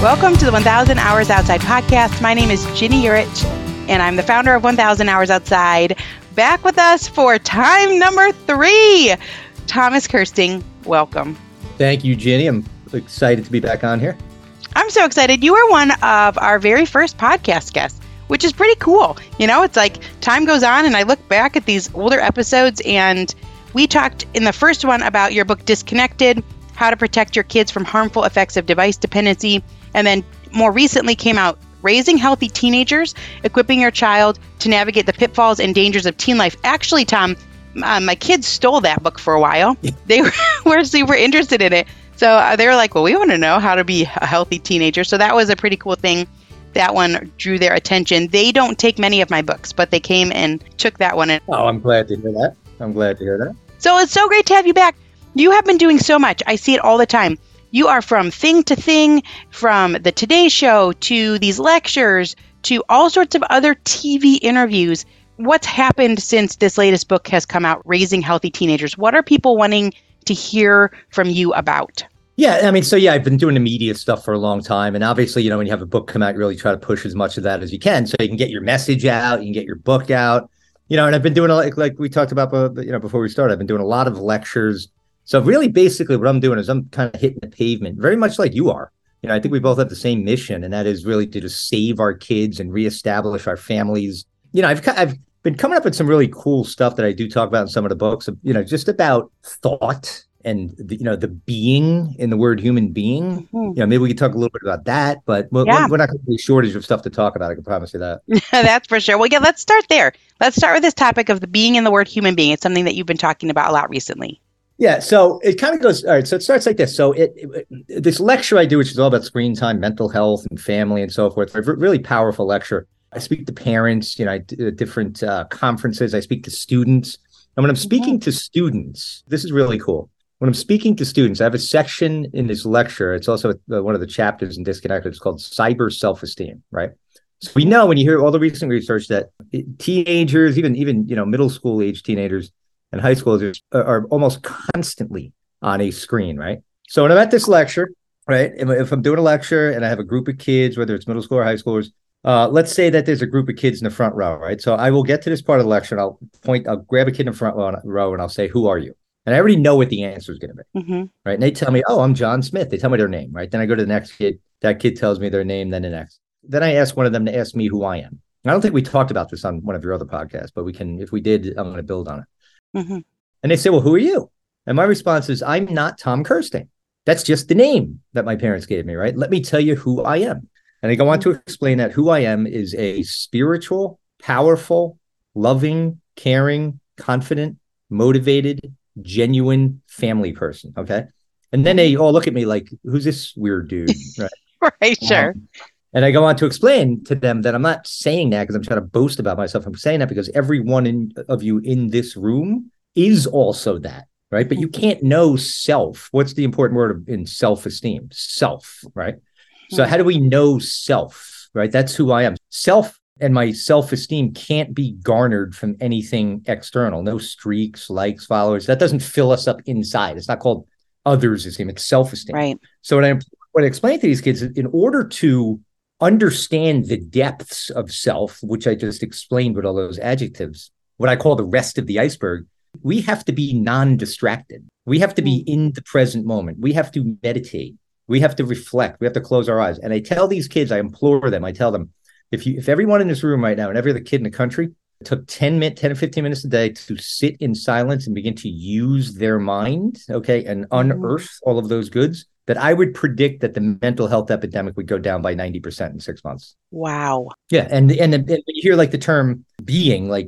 Welcome to the 1000 Hours Outside podcast. My name is Ginny Urich, and I'm the founder of 1000 Hours Outside. Back with us for time number 3, Thomas Kersting. Welcome. Thank you, Ginny. I'm excited to be back on here. I'm so excited. You were one of our very first podcast guests, which is pretty cool. You know, it's like time goes on, and I look back at these older episodes, and we talked in the first one about your book, Disconnected, how to protect your kids from harmful effects of device dependency. And then more recently came out, Raising Healthy Teenagers, Equipping Your Child to Navigate the Pitfalls and Dangers of Teen Life. Actually, Tom, my kids stole that book for a while. They were super interested in it. So they were like, well, we want to know how to be a healthy teenager. So that was a pretty cool thing. That one drew their attention. They don't take many of my books, but they came and took that one. Oh, I'm glad to hear that. So it's so great to have you back. You have been doing so much. I see it all the time. You are from thing to thing, from the Today Show to these lectures to all sorts of other TV interviews. What's happened since this latest book has come out, Raising Healthy Teenagers? What are people wanting to hear from you about? Yeah, I've been doing the media stuff for a long time. And obviously, when you have a book come out, you really try to push as much of that as you can so you can get your message out, you can get your book out. And I've been doing, like we talked about, before we started, I've been doing a lot of lectures. So really, basically, what I'm doing is I'm kind of hitting the pavement, very much like you are. I think we both have the same mission, and that is really to just save our kids and reestablish our families. I've been coming up with some really cool stuff that I do talk about in some of the books, just about thought and, the being in the word human being. Mm-hmm. Maybe we could talk a little bit about that, but we're not going to be a shortage of stuff to talk about. I can promise you that. That's for sure. Well, yeah, let's start there. Let's start with this topic of the being in the word human being. It's something that you've been talking about a lot recently. Yeah, so it kind of goes, all right, so it starts like this. So this lecture I do, which is all about screen time, mental health, and family, and so forth, a really powerful lecture. I speak to parents, I do at different conferences. I speak to students. And when I'm speaking to students, this is really cool. When I'm speaking to students, I have a section in this lecture. It's also one of the chapters in Disconnected. It's called Cyber Self-Esteem, right? So we know when you hear all the recent research that teenagers, even middle school age teenagers, and high schoolers are almost constantly on a screen, right? So when I'm at this lecture, right, if I'm doing a lecture and I have a group of kids, whether it's middle school or high schoolers, let's say that there's a group of kids in the front row, right? So I will get to this part of the lecture and I'll grab a kid in the front row and I'll say, who are you? And I already know what the answer is going to be, right? And they tell me, oh, I'm John Smith. They tell me their name, right? Then I go to the next kid. That kid tells me their name, then the next. Then I ask one of them to ask me who I am. I don't think we talked about this on one of your other podcasts, but we can, if we did, I'm going to build on it. And they say, well, who are you? And my response is, I'm not Tom Kersting. That's just the name that my parents gave me, right? Let me tell you who I am. And I go on to explain that who I am is a spiritual, powerful, loving, caring, confident, motivated, genuine family person. Okay. And then they all look at me like, who's this weird dude? Right. Right. Sure. And I go on to explain to them that I'm not saying that because I'm trying to boast about myself. I'm saying that because every one of you in this room is also that, right? But you can't know self. What's the important word in self-esteem? Self, right? So how do we know self, right? That's who I am. Self and my self-esteem can't be garnered from anything external. No streaks, likes, followers. That doesn't fill us up inside. It's not called others' esteem. It's self-esteem. Right. So what I explain to these kids, in order to understand the depths of self, which I just explained with all those adjectives, what I call the rest of the iceberg, we have to be non-distracted. We have to be in the present moment. We have to meditate. We have to reflect. We have to close our eyes. And I tell these kids, I implore them, I tell them, if everyone in this room right now and every other kid in the country took 10 or 15 minutes a day to sit in silence and begin to use their mind, okay, and unearth all of those goods, that I would predict that the mental health epidemic would go down by 90% in 6 months. Wow. Yeah. And when you hear like the term being, like,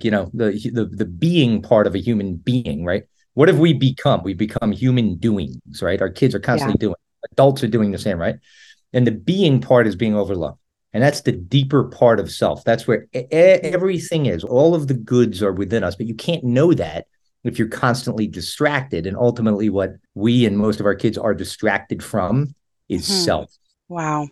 the being part of a human being, right? What have we become? We become human doings, right? Our kids are constantly doing. Adults are doing the same, right? And the being part is being overlooked. And that's the deeper part of self. That's where everything is. All of the goods are within us, but you can't know that if you're constantly distracted. And ultimately what we and most of our kids are distracted from is self. Wow.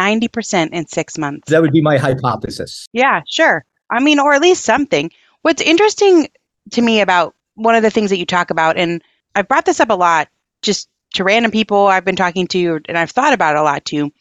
90% in 6 months. That would be my hypothesis. Yeah, sure. I mean, or at least something. What's interesting to me about one of the things that you talk about, and I've brought this up a lot just to random people I've been talking to, and I've thought about it a lot too.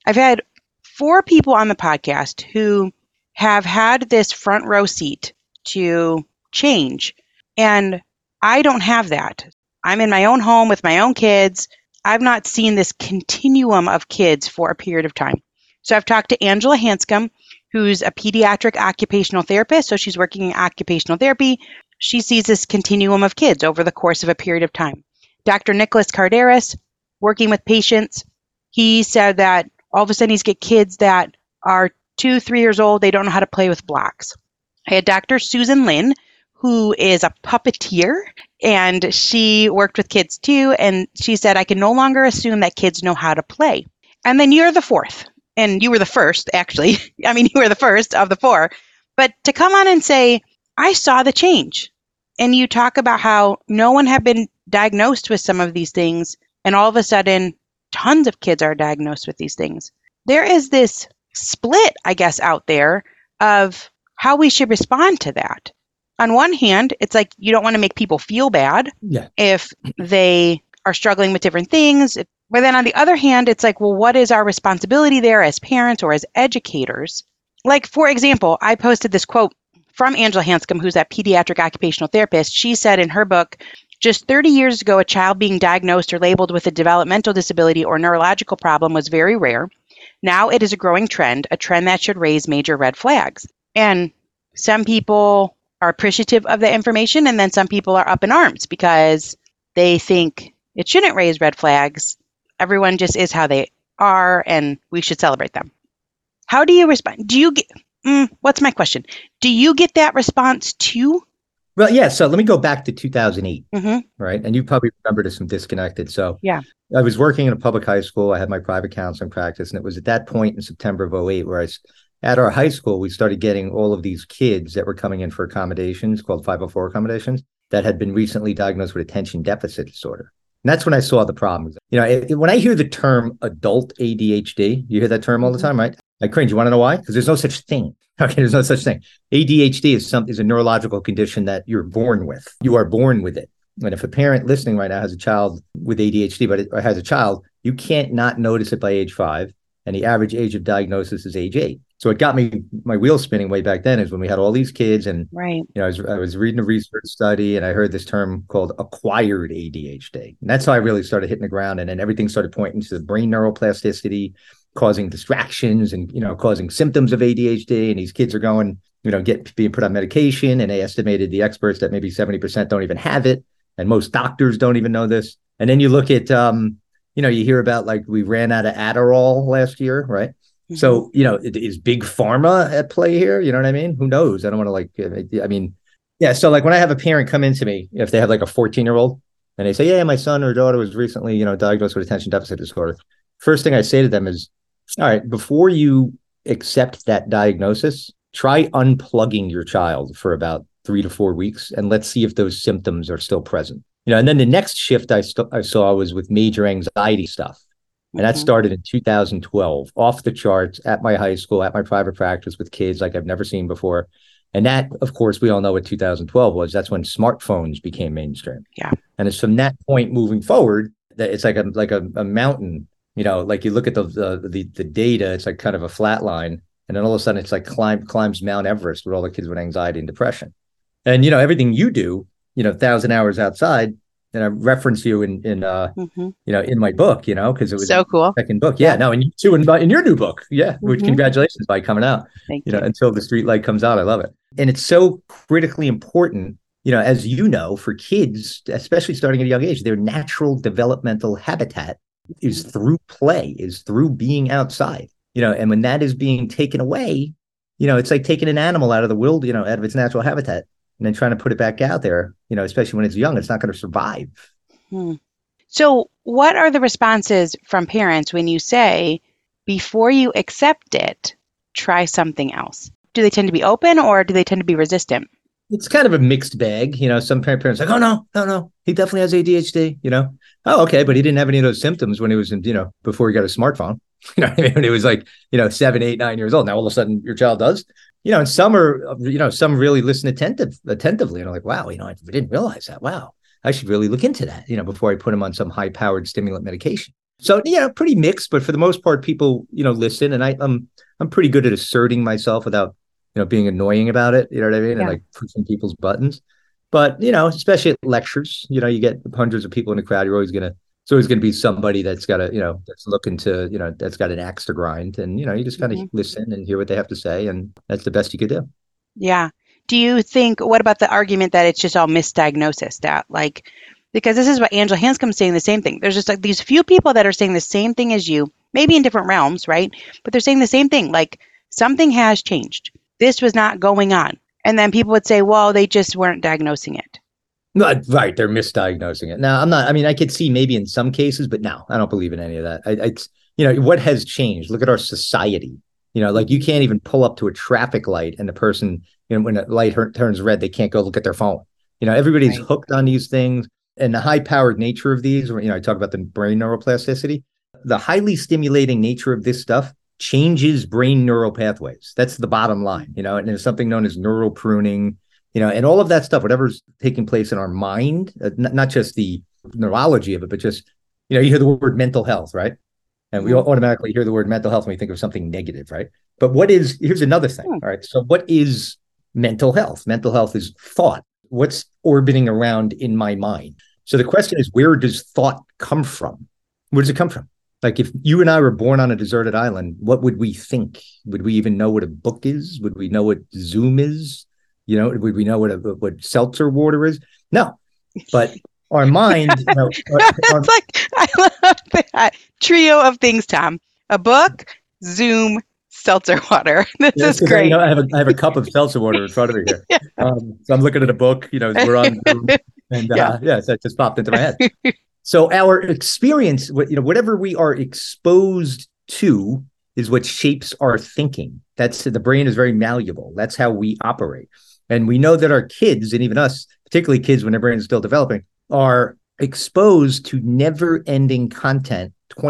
I've had 4 people on the podcast who have had this front row seat to change. And I don't have that. I'm in my own home with my own kids. I've not seen this continuum of kids for a period of time. So I've talked to Angela Hanscom, who's a pediatric occupational therapist. So she's working in occupational therapy. She sees this continuum of kids over the course of a period of time. Dr. Nicholas Kardaras, working with patients, he said that all of a sudden he's get kids that are 2, 3 years old. They don't know how to play with blocks. I had Dr. Susan Lin, who is a puppeteer, and she worked with kids too. And she said, I can no longer assume that kids know how to play. And then you're the 4th, and you were the first, actually. I mean, you were the first of the 4. But to come on and say, I saw the change. And you talk about how no one had been diagnosed with some of these things, and all of a sudden, tons of kids are diagnosed with these things. There is this split, I guess, out there of how we should respond to that. On one hand, it's like you don't want to make people feel bad if they are struggling with different things. But then on the other hand, it's like, well, what is our responsibility there as parents or as educators? Like, for example, I posted this quote from Angela Hanscom, who's that pediatric occupational therapist. She said in her book, just 30 years ago, a child being diagnosed or labeled with a developmental disability or neurological problem was very rare. Now it is a growing trend, a trend that should raise major red flags. And some people are appreciative of the information, and then some people are up in arms because they think it shouldn't raise red flags. Everyone just is how they are, and we should celebrate them. How do you respond? Do you get, what's my question? Do you get that response too? Well, yeah. So let me go back to 2008, right? And you probably remember there's some disconnected. So yeah, I was working in a public high school. I had my private counseling practice, and it was at that point in September of 2008 where at our high school, we started getting all of these kids that were coming in for accommodations called 504 accommodations that had been recently diagnosed with attention deficit disorder. And that's when I saw the problems. You know, when I hear the term adult ADHD, you hear that term all the time, right? I cringe. You want to know why? Because there's no such thing. Okay, there's no such thing. ADHD is a neurological condition that you're born with. You are born with it. And if a parent listening right now has a child with ADHD, or has a child, you can't not notice it by age 5. And the average age of diagnosis is age 8. So it got my wheels spinning way back then is when we had all these kids. And, right. You know, I was reading a research study and I heard this term called acquired ADHD. And that's how I really started hitting the ground. And then everything started pointing to the brain neuroplasticity, causing distractions and, you know, causing symptoms of ADHD. And these kids are going, you know, being put on medication. And they estimated, the experts, that maybe 70% don't even have it. And most doctors don't even know this. And then you look at, you know, you hear about, like, we ran out of Adderall last year, right? Mm-hmm. So, you know, is big pharma at play here? You know what I mean? Who knows? I don't want to yeah. So like when I have a parent come into me, if they have like a 14-year-old and they say, yeah, my son or daughter was recently, you know, diagnosed with attention deficit disorder. First thing I say to them is, all right, before you accept that diagnosis, try unplugging your child for about 3 to 4 weeks. And let's see if those symptoms are still present. You know, and then the next shift I saw was with major anxiety stuff. And that started in 2012, off the charts at my high school, at my private practice with kids like I've never seen before. And that, of course, we all know what 2012 was. That's when smartphones became mainstream. Yeah. And it's from that point moving forward that it's like a mountain, you know, like you look at the data, it's like kind of a flat line. And then all of a sudden it's like climbs Mount Everest with all the kids with anxiety and depression. And, you know, everything you do, you know, 1,000 hours outside. And I reference you in you know, in my book, you know, because it was so cool. Second book. Yeah. No, and you too in your new book. Yeah. Which congratulations by coming out. Thank you. Know, until the street light comes out. I love it. And it's so critically important, you know, as you know, for kids, especially starting at a young age, their natural developmental habitat is through play, is through being outside, you know, and when that is being taken away, you know, it's like taking an animal out of the wild, you know, out of its natural habitat. And then trying to put it back out there, you know, especially when it's young, it's not going to survive. So what are the responses from parents when you say, before you accept it, try something else? Do they tend to be open or do they tend to be resistant? It's kind of a mixed bag. You know, some parents are like, oh, no, he definitely has ADHD, you know. Oh, okay, but he didn't have any of those symptoms when he was, you know, before he got a smartphone. You know what I mean? When he was like, you know, 7, 8, 9 years old. Now all of a sudden your child does. You know, and some are, you know, some really listen attentively and are like, wow, you know, I didn't realize that. Wow, I should really look into that, you know, before I put him on some high-powered stimulant medication. So yeah, pretty mixed, but for the most part, people listen, and I'm pretty good at asserting myself without being annoying about it. You know what I mean? And Yeah. like pushing people's buttons. But especially at lectures, you get hundreds of people in the crowd. It's always gonna be somebody that's got that's looking to that's got an axe to grind, and you just kind of Hmm. listen and hear what they have to say, and that's the best you could do. Yeah. Do you think, what about the argument that it's just all misdiagnosis, that like, because this is what Angela Hanscom's saying the same thing. There's just like these few people that are saying the same thing as you, maybe in different realms, right? But they're saying the same thing, like something has changed. This was not going on. And then people would say, well, they just weren't diagnosing it. No, right, they're misdiagnosing it. Now, I'm not. I mean, I could see maybe in some cases, but no, I don't believe in any of that. What has changed? Look at our society. Like you Mhm. can't even pull up to a traffic light, and the person, when a light turns red, they can't go look at their phone. Everybody's Right. hooked on these things, and the high-powered nature of these. I talk about the brain neuroplasticity. The highly stimulating nature of this stuff changes brain neural pathways. That's the bottom line. And there's something known as neural pruning, and all of that stuff, whatever's taking place in our mind, not just the neurology of it, but just, you hear the word mental health, right? And we Mhm. automatically hear the word mental health when we think of something negative, right? But here's another thing, Hmm. all right? So what is mental health? Mental health is thought. What's orbiting around in my mind? So the question is, where does thought come from? Where does it come from? Like if you and I were born on a deserted island, what would we think? Would we even know what a book is? Would we know what Zoom is? Would we know what seltzer water is? No, but our mind, It's like, I love that trio of things, Tom. A book, Zoom, seltzer water. This yeah, it's is because great. I have a cup of seltzer water in front of me here. So I'm looking at a book. We're on Zoom, and Yeah. yeah, so it just popped into my head. So our experience, whatever we are exposed to, is what shapes our thinking. The brain is very malleable. That's how we operate, and we know that our kids, and even us, particularly kids when their brain is still developing, are exposed to never-ending content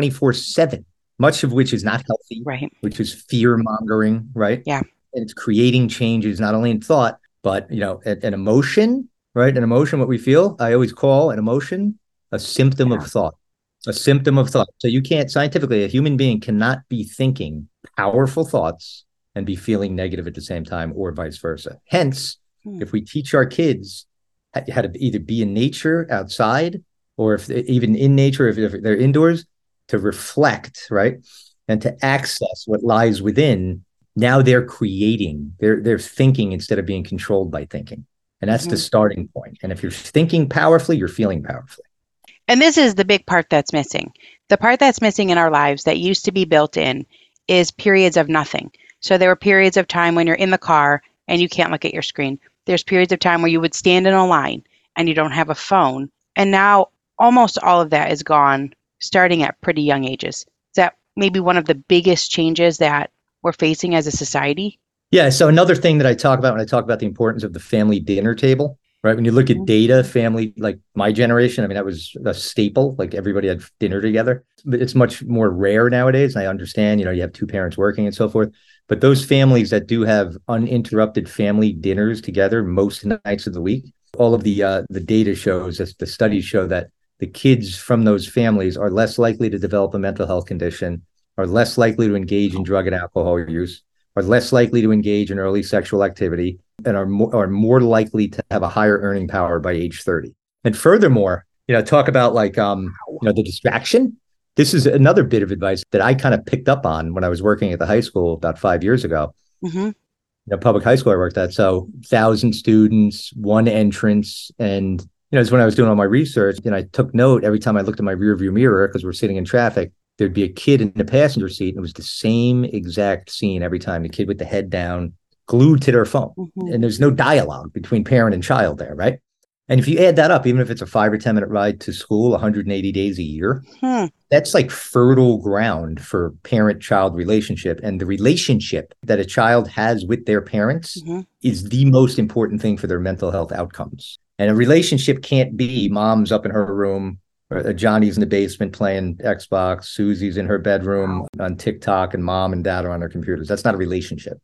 24/7, much of which is not healthy, Right. which is fear mongering, right? Yeah. And it's creating changes not only in thought, but an emotion, right? An emotion, what we feel, I always call an emotion a symptom of Yeah. thought. A symptom of thought. So you can't scientifically, a human being cannot be thinking powerful thoughts and be feeling negative at the same time, or vice versa. Hence, Hmm. if we teach our kids how to either be in nature outside, or if even in nature, if they're indoors, to reflect, right? And to access what lies within, now they're creating, they're thinking instead of being controlled by thinking. And that's the Hmm. starting point. And if you're thinking powerfully, you're feeling powerfully. And this is the big part that's missing. The part that's missing in our lives that used to be built in is periods of nothing. So there were periods of time when you're in the car and you can't look at your screen. There's periods of time where you would stand in a line and you don't have a phone. And now almost all of that is gone starting at pretty young ages. Is that maybe one of the biggest changes that we're facing as a society? Yeah. So another thing that I talk about when I talk about the importance of the family dinner table, right? When you look at Mhm. data, family, like my generation, I mean, that was a staple. Like everybody had dinner together. But it's much more rare nowadays. And I understand, you have two parents working and so forth. But those families that do have uninterrupted family dinners together most nights of the week, all of the data shows, the studies show that the kids from those families are less likely to develop a mental health condition, are less likely to engage in drug and alcohol use, are less likely to engage in early sexual activity, and are more likely to have a higher earning power by age 30. And furthermore, talk about like the distraction. This is another bit of advice that I kind of picked up on when I was working at the high school about 5 years ago. Hmm. Public high school I worked at. So 1,000 students, one entrance. And, it's when I was doing all my research, and I took note every time I looked in my rearview mirror because we're sitting in traffic, there'd be a kid in the passenger seat. And it was the same exact scene every time, the kid with the head down, glued to their phone. Hmm. And there's no dialogue between parent and child there, right? And if you add that up, even if it's a 5 or 10 minute ride to school, 180 days a year, Hmm. that's like fertile ground for parent-child relationship. And the relationship that a child has with their parents Hmm. is the most important thing for their mental health outcomes. And a relationship can't be mom's up in her room, or Johnny's in the basement playing Xbox, Susie's in her bedroom Wow. on TikTok, and mom and dad are on their computers. That's not a relationship.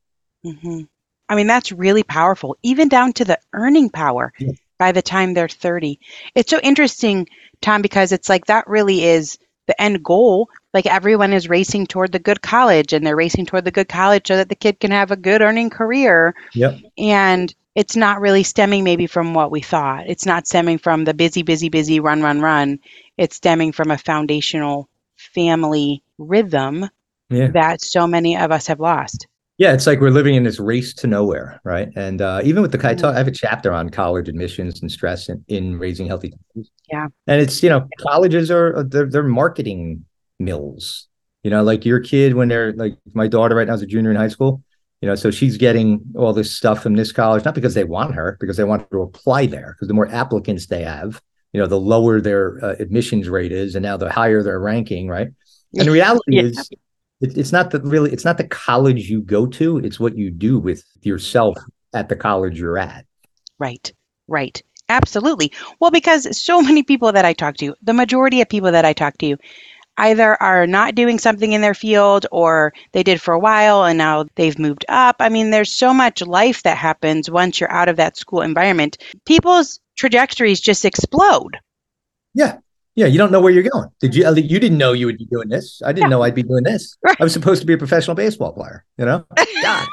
Hmm. I mean, that's really powerful, even down to the earning power Yeah. by the time they're 30. It's so interesting, Tom, because it's like that really is the end goal. Like everyone is racing toward the good college, and they're racing toward the good college so that the kid can have a good earning career. Yep. And it's not really stemming maybe from what we thought. It's not stemming from the busy, busy, busy, run, run, run. It's stemming from a foundational family rhythm Yeah. that so many of us have lost. Yeah, it's like we're living in this race to nowhere, right? And even with I have a chapter on college admissions and stress in raising healthy families. Yeah. And it's, colleges they're marketing mills. Like your kid when they're like my daughter right now is a junior in high school. So she's getting all this stuff from this college, not because they want her, because they want her to apply there. Because the more applicants they have, the lower their admissions rate is, and now the higher their ranking, right? And the reality is, it's not the college you go to, it's what you do with yourself at the college you're at. Right. Absolutely. Well, because so many people that I talk to, the majority of people that I talk to either are not doing something in their field, or they did for a while and now they've moved up. I mean, there's so much life that happens once you're out of that school environment. People's trajectories just explode. Yeah. Yeah, you don't know where you're going. You didn't know you would be doing this. I didn't know I'd be doing this. Right. I was supposed to be a professional baseball player, God.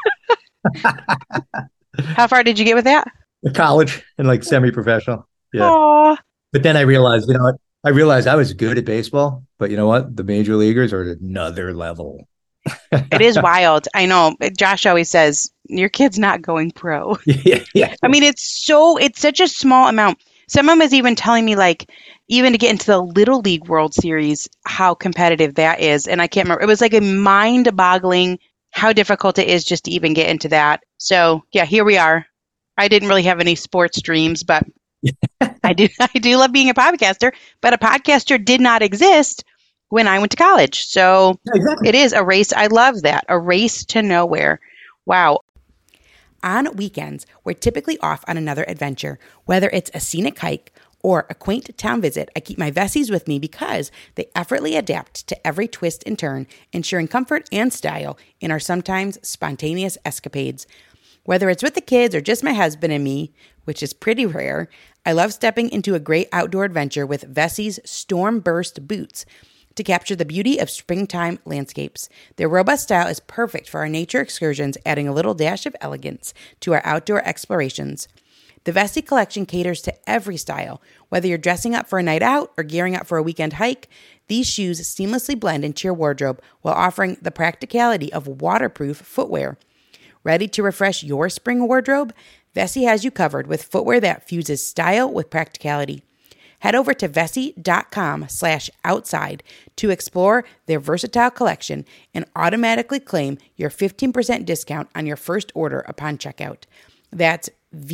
How far did you get with that? College and like semi-professional. Yeah. Aww. But then I realized, I was good at baseball, but you know what? The major leaguers are at another level. It is wild. I know. Josh always says, your kid's not going pro. Yeah. I mean, it's such a small amount. Someone was even telling me, like, even to get into the Little League World Series, how competitive that is. And I can't remember. It was like a mind-boggling how difficult it is just to even get into that. So, yeah, here we are. I didn't really have any sports dreams, but I do love being a podcaster. But a podcaster did not exist when I went to college. So It is a race. I love that. A race to nowhere. Wow. On weekends, we're typically off on another adventure, whether it's a scenic hike or a quaint town visit. I keep my Vessies with me because they effortlessly adapt to every twist and turn, ensuring comfort and style in our sometimes spontaneous escapades. Whether it's with the kids or just my husband and me, which is pretty rare, I love stepping into a great outdoor adventure with Vessies Storm Burst boots to capture the beauty of springtime landscapes. Their robust style is perfect for our nature excursions, adding a little dash of elegance to our outdoor explorations. The Vessi collection caters to every style. Whether you're dressing up for a night out or gearing up for a weekend hike, these shoes seamlessly blend into your wardrobe while offering the practicality of waterproof footwear. Ready to refresh your spring wardrobe? Vessi has you covered with footwear that fuses style with practicality. Head over to vessi.com/outside to explore their versatile collection and automatically claim your 15% discount on your first order upon checkout. That's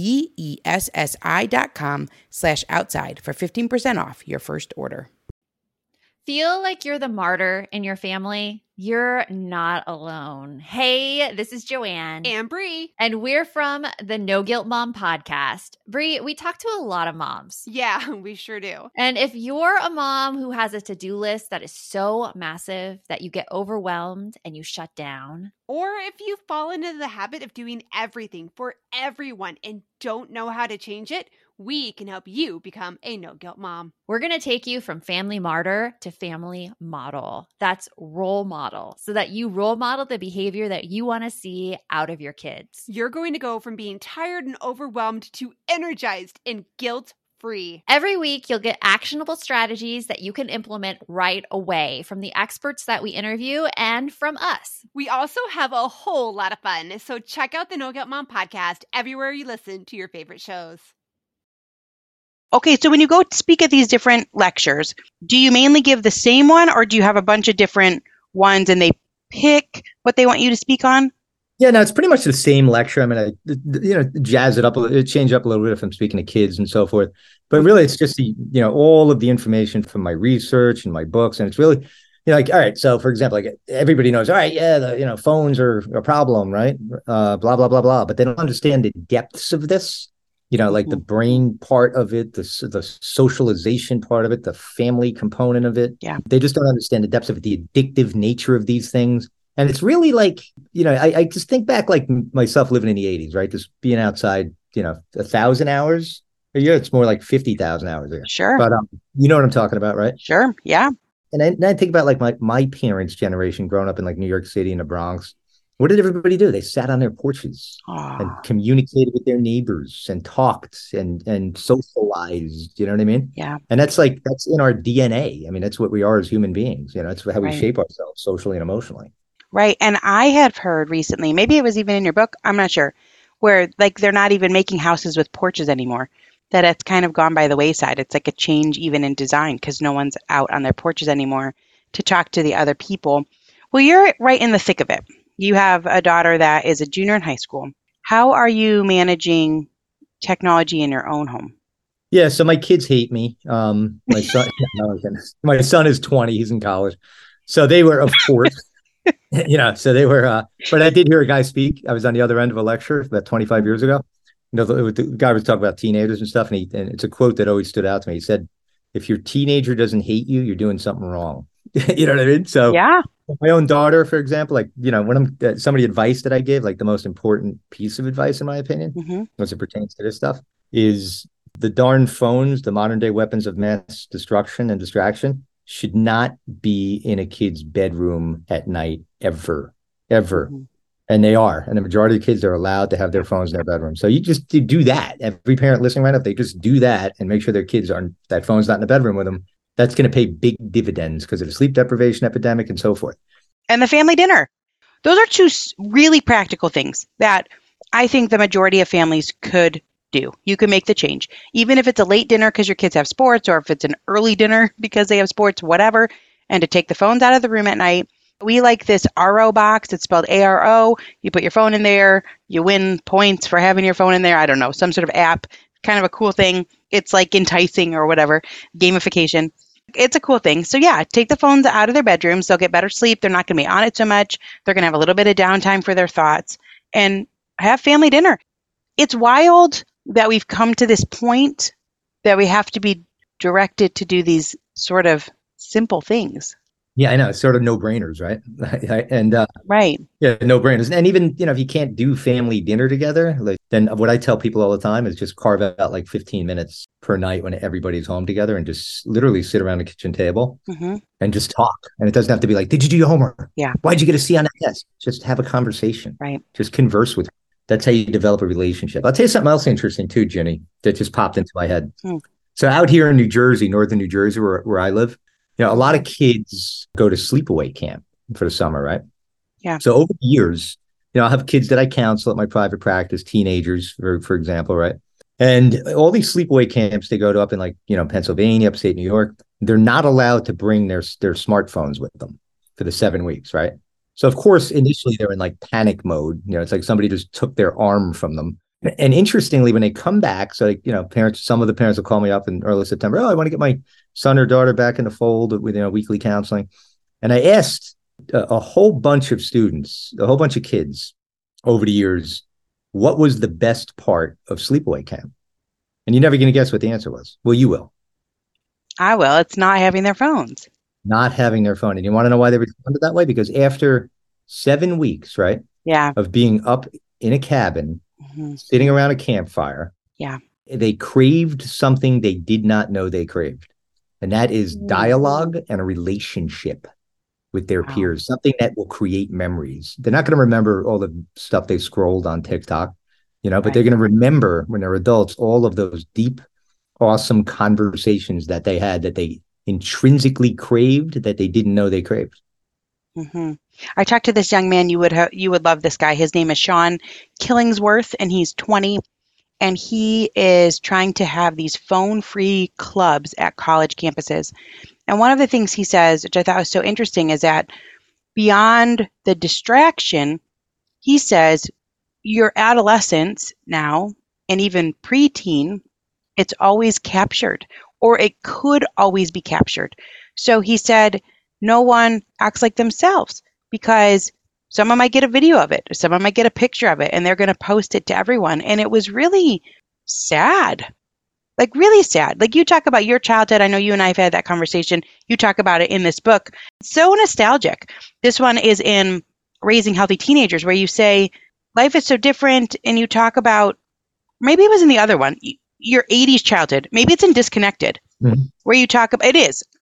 VESSI.com/outside for 15% off your first order. Feel like you're the martyr in your family? You're not alone. Hey, this is Joanne. And Bree. And we're from the No Guilt Mom podcast. Bree, we talk to a lot of moms. Yeah, we sure do. And if you're a mom who has a to-do list that is so massive that you get overwhelmed and you shut down, or if you've fallen into the habit of doing everything for everyone and don't know how to change it, we can help you become a no-guilt mom. We're going to take you from family martyr to family model. That's role model, so that you role model the behavior that you want to see out of your kids. You're going to go from being tired and overwhelmed to energized and guilt-free. Every week, you'll get actionable strategies that you can implement right away from the experts that we interview and from us. We also have a whole lot of fun, so check out the No Guilt Mom podcast everywhere you listen to your favorite shows. Okay, so when you go speak at these different lectures, do you mainly give the same one, or do you have a bunch of different ones and they pick what they want you to speak on? Yeah, no, it's pretty much the same lecture. I mean, I jazz it up, change up a little bit if I'm speaking to kids and so forth. But really, it's just all of the information from my research and my books, and it's really like, all right. So, for example, like everybody knows, all right, yeah, phones are a problem, right? Blah blah blah blah. But they don't understand the depths of this. Like the brain part of it, the socialization part of it, the family component of it. Yeah. They just don't understand the depths of it, the addictive nature of these things. And it's really like, I just think back like myself living in the 80s, right? Just being outside, 1,000 hours a year. It's more like 50,000 hours a year. Sure. But you know what I'm talking about, right? Sure. Yeah. I think about like my parents' generation growing up in like New York City and the Bronx. What did everybody do? They sat on their porches and Oh, communicated with their neighbors and talked and socialized. You know what I mean? yeah, And that's in our DNA. I mean, that's what we are as human beings. You know, that's how we right. shape ourselves socially and emotionally. Right. And I have heard recently, maybe it was even in your book, I'm not sure, where like they're not even making houses with porches anymore, that it's kind of gone by the wayside. It's like a change even in design because no one's out on their porches anymore to talk to the other people. Well, you're right in the thick of it. You have a daughter that is a junior in high school. How are you managing technology in your own home? Yeah, so my kids hate me. My son, no, my son is 20. He's in college, so they were, of course, so they were. But I did hear a guy speak. I was on the other end of a lecture about 25 years ago. The guy was talking about teenagers and stuff, and it's a quote that always stood out to me. He said, "If your teenager doesn't hate you, you're doing something wring." You know what I mean? So Yeah. my own daughter, for example, like when I'm some of the advice that I give, like the most important piece of advice, in my opinion, Hmm. as it pertains to this stuff, is the darn phones, the modern day weapons of mass destruction and distraction, should not be in a kid's bedroom at night ever, ever. Hmm. And they are. And the majority of kids are allowed to have their phones in their bedroom. So you do that. Every parent listening right now, if they just do that and make sure their kids aren't, that phone's not in the bedroom with them, that's going to pay big dividends because of the sleep deprivation epidemic and so forth. And the family dinner. Those are two really practical things that I think the majority of families could do. You can make the change. Even if it's a late dinner because your kids have sports, or if it's an early dinner because they have sports, whatever, and to take the phones out of the room at night. We like this RO box. It's spelled ARO. You put your phone in there. You win points for having your phone in there. I don't know, some sort of app, kind of a cool thing. It's like enticing or whatever, gamification. It's a cool thing. So yeah, take the phones out of their bedrooms. They'll get better sleep. They're not going to be on it so much. They're going to have a little bit of downtime for their thoughts and have family dinner. It's wild that we've come to this point that we have to be directed to do these sort of simple things. Yeah, I know. It's sort of no brainers, right? And Right. yeah, no brainers. And even, if you can't do family dinner together, like, then what I tell people all the time is just carve out like 15 minutes per night when everybody's home together and just literally sit around the kitchen table Hmm. and just talk. And it doesn't have to be like, did you do your homework? Yeah. Why'd you get a C on that test? Just have a conversation. Right. Just converse with. That's how you develop a relationship. I'll tell you something else interesting too, Jenny, that just popped into my head. So out here in New Jersey, northern New Jersey, where I live, a lot of kids go to sleepaway camp for the summer, right? Yeah. So over the years, I have kids that I counsel at my private practice, teenagers, for example, right? And all these sleepaway camps they go to up in like, Pennsylvania, upstate New York, they're not allowed to bring their smartphones with them for the 7 weeks, right? So of course, initially they're in like panic mode. It's like somebody just took their arm from them. And interestingly, when they come back, so like, some of the parents will call me up in early September. Oh, I want to get my son or daughter back in the fold with weekly counseling. And I asked a whole bunch of students, a whole bunch of kids over the years, what was the best part of sleepaway camp? And you're never going to guess what the answer was. Well, you will. I will. It's not having their phones. Not having their phone. And you want to know why they responded that way? Because after 7 weeks, right? Yeah. Of being up in a cabin, sitting around a campfire. Yeah. They craved something they did not know they craved. And that is dialogue and a relationship with their peers, something that will create memories. They're not going to remember all the stuff they scrolled on TikTok, but they're going to remember when they're adults, all of those deep, awesome conversations that they had that they intrinsically craved that they didn't know they craved. Mm-hmm. I talked to this young man. You would love this guy. His name is Sean Killingsworth, and he's 20. And he is trying to have these phone-free clubs at college campuses. And one of the things he says, which I thought was so interesting, is that beyond the distraction, he says your adolescence now, and even preteen, it's always captured, or it could always be captured. So he said, no one acts like themselves because someone might get a video of it, or someone might get a picture of it, and they're going to post it to everyone. And it was really sad, like really sad. Like you talk about your childhood. I know you and I have had that conversation. You talk about it in this book. So nostalgic. This one is in Raising Healthy Teenagers, where you say life is so different. And you talk about, maybe it was in the other one, your 80s childhood. Maybe it's in Disconnected, where you talk about, it is.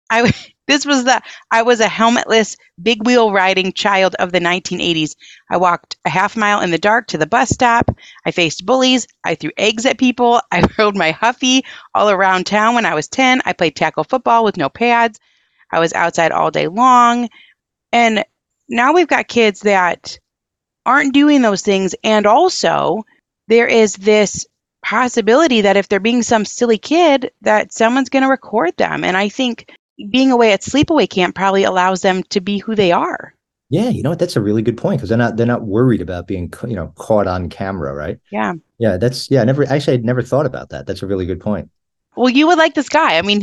I was a helmetless, big wheel riding child of the 1980s. I walked a half mile in the dark to the bus stop. I faced bullies. I threw eggs at people. I rode my Huffy all around town when I was 10. I played tackle football with no pads. I was outside all day long. And now we've got kids that aren't doing those things. And also, there is this possibility that if they're being some silly kid, that someone's going to record them. And I think being away at sleepaway camp probably allows them to be who they are. Yeah, you know what? That's a really good point, because they're not worried about being, caught on camera, right? Yeah. Yeah, I'd never thought about that. That's a really good point. Well, you would like this guy. I mean,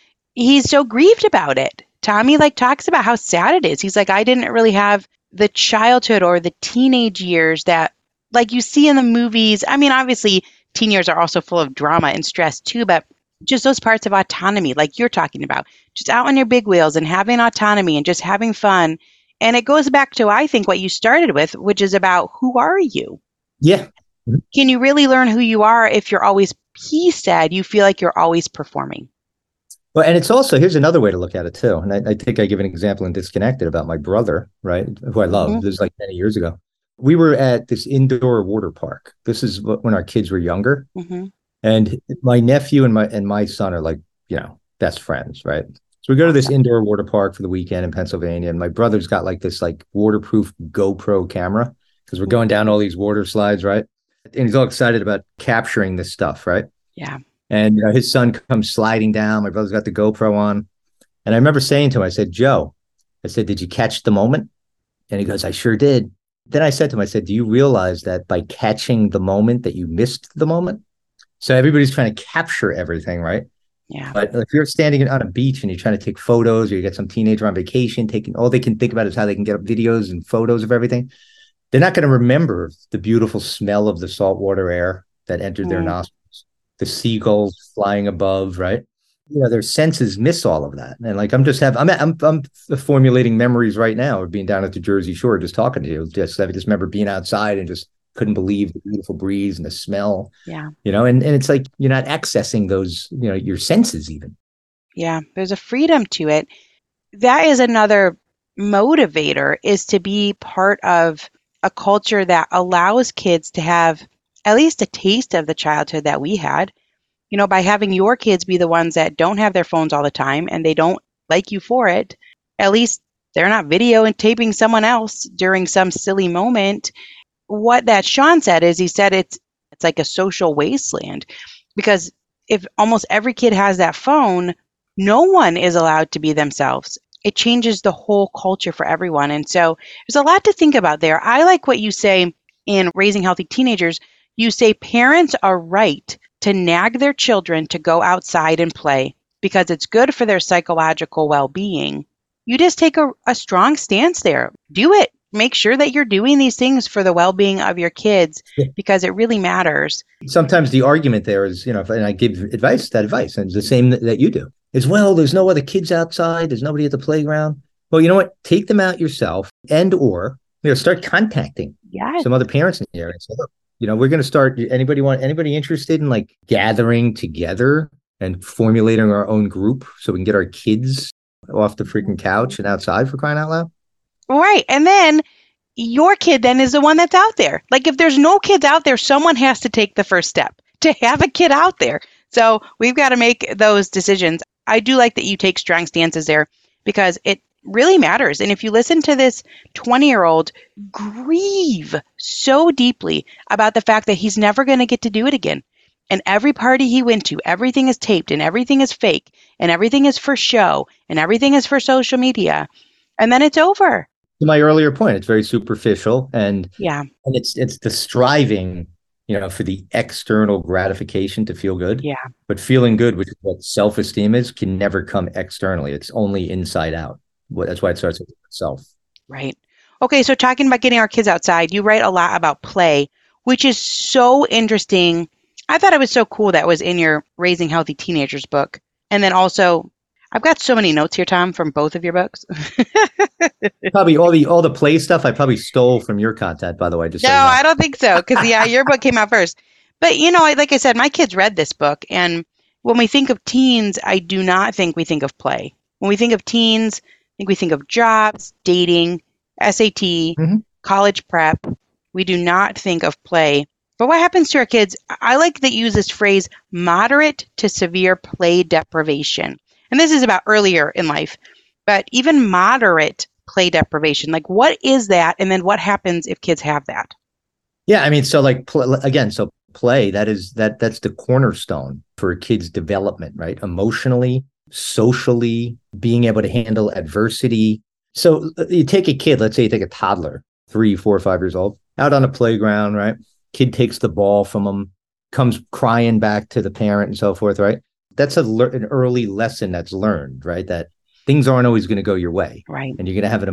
he's so grieved about it. Tommy talks about how sad it is. He's like, I didn't really have the childhood or the teenage years that you see in the movies. I mean, obviously teen years are also full of drama and stress too, but just those parts of autonomy, like you're talking about, just out on your big wheels and having autonomy and just having fun. And it goes back to, I think, what you started with, which is about who are you? Yeah. Can you really learn who you are if you're always, he said, you feel like you're always performing? Well, and it's also, here's another way to look at it too. And I think I give an example in Disconnected about my brother, right? Who I love. Mm-hmm. This was many years ago. We were at this indoor water park. This is when our kids were younger. Mm-hmm. And my nephew and my son are best friends, right? So we go to this indoor water park for the weekend in Pennsylvania, and my brother's got this waterproof GoPro camera, because we're going down all these water slides, right? And he's all excited about capturing this stuff, right? Yeah. And his son comes sliding down. My brother's got the GoPro on. And I remember saying to him, I said, Joe, did you catch the moment? And he goes, I sure did. Then I said to him, do you realize that by catching the moment that you missed the moment? So everybody's trying to capture everything, right? Yeah. But if you're standing on a beach and you're trying to take photos, or you get some teenager on vacation all they can think about is how they can get up videos and photos of everything, they're not going to remember the beautiful smell of the saltwater air that entered their nostrils, the seagulls flying above, right? Their senses miss all of that. And I'm formulating memories right now of being down at the Jersey Shore, just talking to you. I just remember being outside and just couldn't believe the beautiful breeze and the smell. Yeah. And it's like you're not accessing those, your senses even. Yeah. There's a freedom to it. That is another motivator, is to be part of a culture that allows kids to have at least a taste of the childhood that we had. By having your kids be the ones that don't have their phones all the time and they don't like you for it, at least they're not video and taping someone else during some silly moment. What that Sean said is, he said it's like a social wasteland, because if almost every kid has that phone, no one is allowed to be themselves. It changes the whole culture for everyone. And so there's a lot to think about there. I like what you say in Raising Healthy Teenagers. You say parents are right to nag their children to go outside and play because it's good for their psychological well-being. You just take a strong stance there. Do it. Make sure that you're doing these things for the well-being of your kids, because it really matters. Sometimes the argument there is, and I give advice, and it's the same that you do, is, well, there's no other kids outside. There's nobody at the playground. Well, you know what? Take them out yourself, or start contacting some other parents in the area. So, look, we're going to start. Anybody interested in gathering together and formulating our own group so we can get our kids off the freaking couch and outside, for crying out loud? Right. And then your kid then is the one that's out there. If there's no kids out there, someone has to take the first step to have a kid out there. So we've got to make those decisions. I do like that you take strong stances there, because it really matters. And if you listen to this 20-year-old grieve so deeply about the fact that he's never going to get to do it again, and every party he went to, everything is taped and everything is fake and everything is for show and everything is for social media, and then it's over. To my earlier point, it's very superficial, and it's the striving, for the external gratification to feel good. Yeah. But feeling good, which is what self-esteem is, can never come externally. It's only inside out. That's why it starts with itself. Right. Okay. So talking about getting our kids outside, you write a lot about play, which is so interesting. I thought it was so cool that was in your Raising Healthy Teenagers book. And then also, I've got so many notes here, Tom, from both of your books. Probably all the play stuff I probably stole from your content, by the way. No, I don't think so. Because your book came out first. But like I said, my kids read this book, and when we think of teens, I do not think we think of play. When we think of teens, I think we think of jobs, dating, SAT, college prep. We do not think of play. But what happens to our kids? I like that you use this phrase, moderate to severe play deprivation. And this is about earlier in life, but even moderate play deprivation, like what is that? And then what happens if kids have that? Yeah, I mean, so like again, so play, that's the cornerstone for a kid's development, right? Emotionally, socially, being able to handle adversity. So you take a kid, let's say you take a toddler, 3, 4, 5 years old, out on a playground, right? Kid takes the ball from him, comes crying back to the parent and so forth, right? That's an early lesson that's learned, right? That things aren't always going to go your way. Right. And you're going to have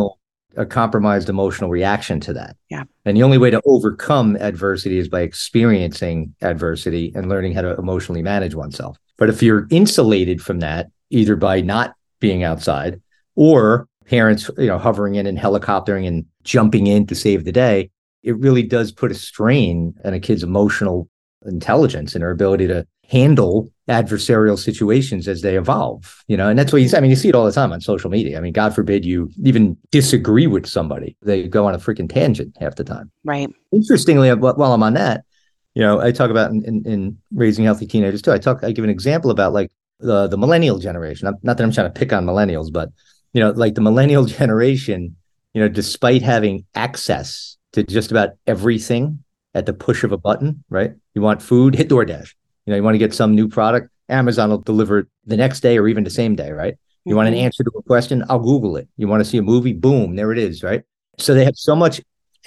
a compromised emotional reaction to that. Yeah. And the only way to overcome adversity is by experiencing adversity and learning how to emotionally manage oneself. But if you're insulated from that, either by not being outside or parents, hovering in and helicoptering and jumping in to save the day, it really does put a strain on a kid's emotional intelligence and their ability to handle adversarial situations as they evolve, and that's what you see it all the time on social media. I mean, God forbid you even disagree with somebody. They go on a freaking tangent half the time. Right. Interestingly, while I'm on that, I talk about in raising healthy teenagers too. I give an example about like the millennial generation. Not that I'm trying to pick on millennials, but, like the millennial generation, despite having access to just about everything at the push of a button, right? You want food, hit DoorDash. You want to get some new product, Amazon will deliver it the next day or even the same day, right? You want an answer to a question, I'll Google it. You want to see a movie, boom, there it is, right? So they have so much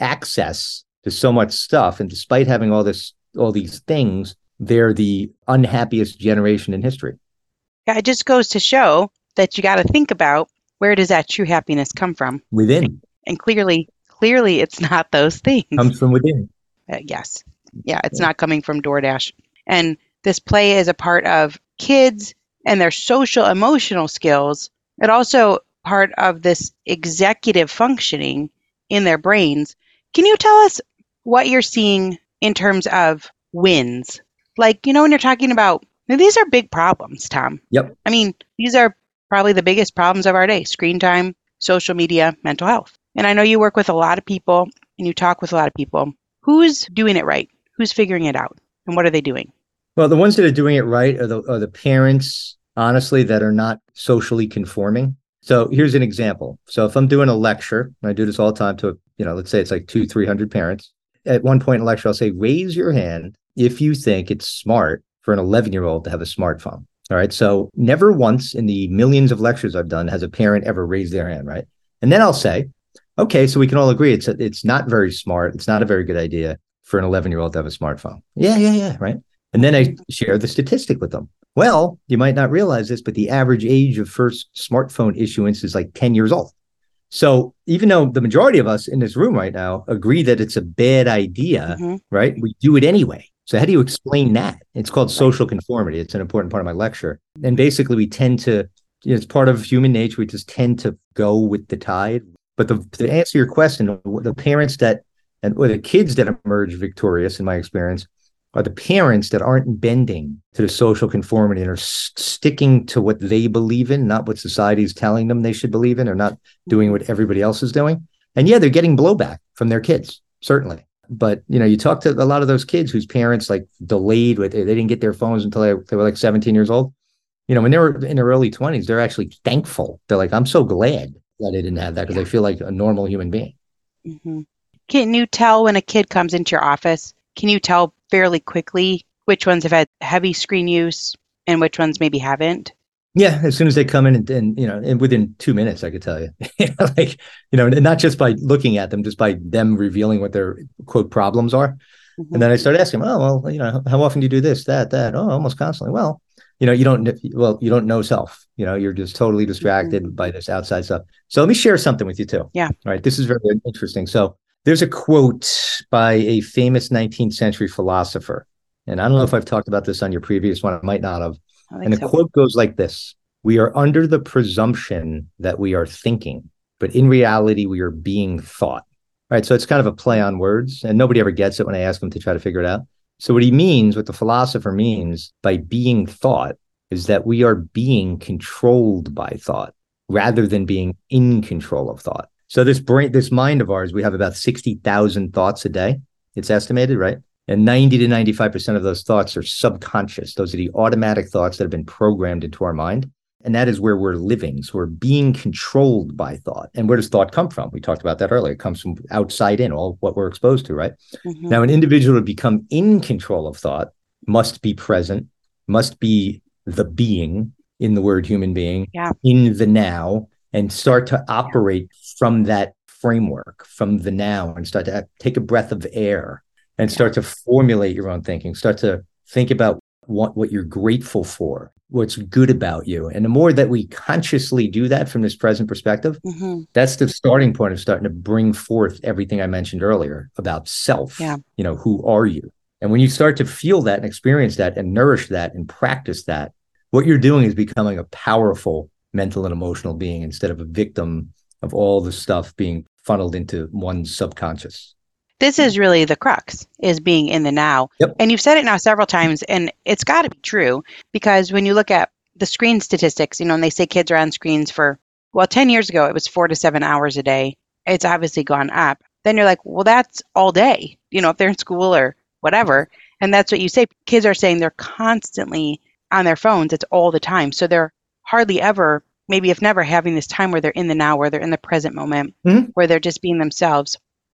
access to so much stuff. And despite having all these things, they're the unhappiest generation in history. Yeah, it just goes to show that you got to think about, where does that true happiness come from? Within. And clearly it's not those things. Comes from within. Yes. Yeah, it's not coming from DoorDash. And this play is a part of kids and their social emotional skills. It also part of this executive functioning in their brains. Can you tell us what you're seeing in terms of wins? Like, when you're talking about, these are big problems, Tom. Yep. I mean, these are probably the biggest problems of our day: screen time, social media, mental health. And I know you work with a lot of people and you talk with a lot of people. Who's doing it right? Who's figuring it out? And what are they doing? Well, the ones that are doing it right are the parents, honestly, that are not socially conforming. So here's an example. So if I'm doing a lecture, and I do this all the time to, let's say it's like 200-300 parents. At one point in a lecture, I'll say, raise your hand if you think it's smart for an 11-year-old to have a smartphone. All right. So never once in the millions of lectures I've done has a parent ever raised their hand. Right. And then I'll say, okay, so we can all agree it's not very smart. It's not a very good idea for an 11-year-old to have a smartphone. Yeah. Right. And then I share the statistic with them. Well, you might not realize this, but the average age of first smartphone issuance is like 10 years old. So even though the majority of us in this room right now agree that it's a bad idea, right? We do it anyway. So how do you explain that? It's called social conformity. It's an important part of my lecture. And basically we tend to, it's part of human nature. We just tend to go with the tide. But to answer your question, the parents or the kids that emerge victorious, in my experience, are the parents that aren't bending to the social conformity and are sticking to what they believe in, not what society is telling them they should believe in, or not doing what everybody else is doing. And yeah, they're getting blowback from their kids, certainly. But, you talk to a lot of those kids whose parents like delayed, they didn't get their phones until they were like 17 years old. When they were in their early 20s, they're actually thankful. They're like, I'm so glad that I didn't have that because I feel like a normal human being. Mm-hmm. Can you tell when a kid comes into your office, can you tell fairly quickly which ones have had heavy screen use and which ones maybe haven't? Yeah, as soon as they come in and within 2 minutes, I could tell you, and not just by looking at them, just by them revealing what their quote problems are. Mm-hmm. And then I start asking them, oh, well, how often do you do this, that? Oh, almost constantly. Well, you don't know self, you're just totally distracted by this outside stuff. So let me share something with you too. Yeah. All right. This is very interesting. So there's a quote by a famous 19th century philosopher. And I don't know if I've talked about this on your previous one. I might not have. And the quote goes like this: we are under the presumption that we are thinking, but in reality, we are being thought. All right. So it's kind of a play on words, and nobody ever gets it when I ask them to try to figure it out. So what the philosopher means by being thought is that we are being controlled by thought rather than being in control of thought. So this mind of ours, we have about 60,000 thoughts a day. It's estimated, right? And 90 to 95% of those thoughts are subconscious. Those are the automatic thoughts that have been programmed into our mind. And that is where we're living. So we're being controlled by thought. And where does thought come from? We talked about that earlier. It comes from outside in, all what we're exposed to, right? Mm-hmm. Now, an individual to become in control of thought must be present, must be the being, in the word human being, in the now, and start to operate from that framework, from the now, and start to take a breath of air and start to formulate your own thinking, start to think about what you're grateful for, what's good about you. And the more that we consciously do that from this present perspective, that's the starting point of starting to bring forth everything I mentioned earlier about self. Who are you? And when you start to feel that and experience that and nourish that and practice that, what you're doing is becoming a powerful mental and emotional being instead of a victim of all the stuff being funneled into one's subconscious. This is really the crux, is being in the now. Yep. And you've said it now several times, and it's got to be true, because when you look at the screen statistics, and they say kids are on screens for, 10 years ago, it was 4 to 7 hours a day. It's obviously gone up. Then you're like, well, that's all day, if they're in school or whatever. And that's what you say. Kids are saying they're constantly on their phones. It's all the time. So they're hardly ever, maybe if never, having this time where they're in the now, where they're in the present moment, where they're just being themselves.